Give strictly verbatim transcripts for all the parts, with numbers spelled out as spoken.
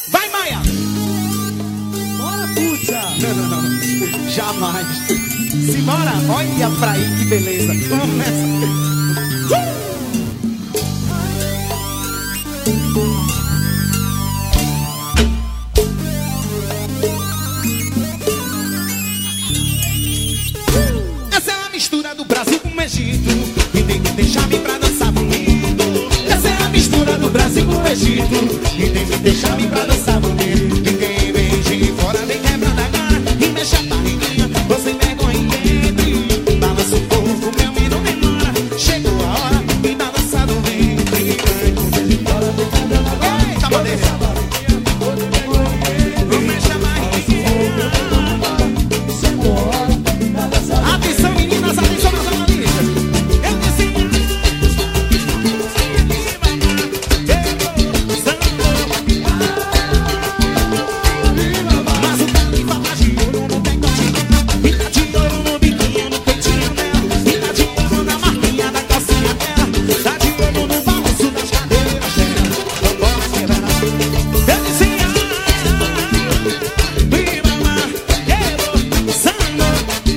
Vai, Maia! Bora, puta! Jamais. Simbora, olha pra aí que beleza. Começa. Uh! Essa é a mistura do Brasil com o Egito. E tem que deixar-me pra dançar bonito. Essa é a mistura do Brasil com o Egito. E tem que deixar-me pra dançar bonito. Ninguém vem de fora, vem quebrando a cara e mexe a barriguinha. Você vergonha entre. Balança o corpo, meu menino demora. Chegou a hora e tá dançado ventre. Eita, bandeira. Mexe a barriguinha. Atenção, meninas, atenção, meus analistas. Eu disse mas o califa tá de ouro no decotinho. E tá de ouro no biquinho, no peitinho dela. E tá de ouro na marquinha da calcinha dela. Tá de ouro no balanço das cadeiras dela. Vambora, quebra. Eu disse viva, mas quero sangue.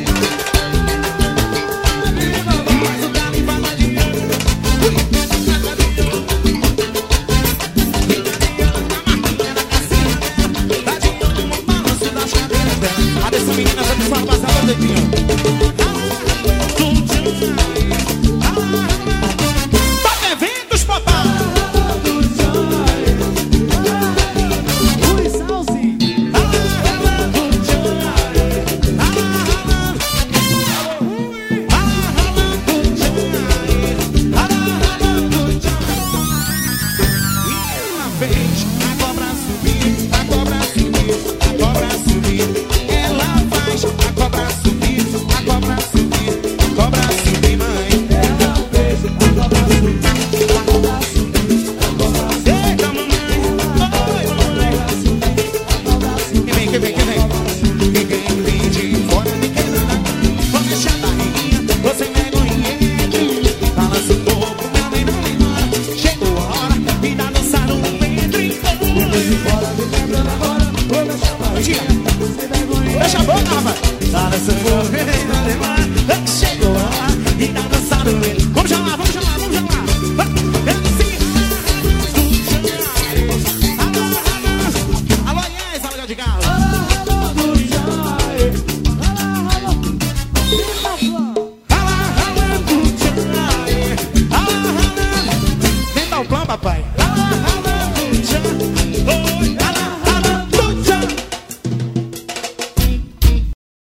Mas o califa tá de ouro. Ui, tá de ouro. E tá de ouro na marquinha da calcinha dela. Tá de ouro no balanço das cadeiras dela. Atenção, meninas, vamos só passar o dedinho. Top Eventos, papai. Ui, Salsi! Uma vez a cobra subir, a cobra subir, a cobra subir. Ela faz a cobra subir, a cobra subir, a cobra subir, mãe. Ela fez a cobra subir, a cobra subir, a cobra subir. Eita, mamãe, oi, mamãe. Que vem, que vem, que vem. Ninguém vem de fora, me quebrando a cara. Vou mexer a barriguinha, você vergonha entre. Balança o corpo, meu bem, não demora. Chegou a hora e dá dançar no ventre. Bora, me lembrando agora. Vou deixar a barriguinha. Sem vergonha. Deixa a boca, rapaz. Balança o corpo, meu bem, não demora. Chegou a hora e dá dançar no ventre. Vamos chamar, vamos chamar, vamos chamar. Alô, Inês, alô, de galo. Tenta o plano, papai. Oi,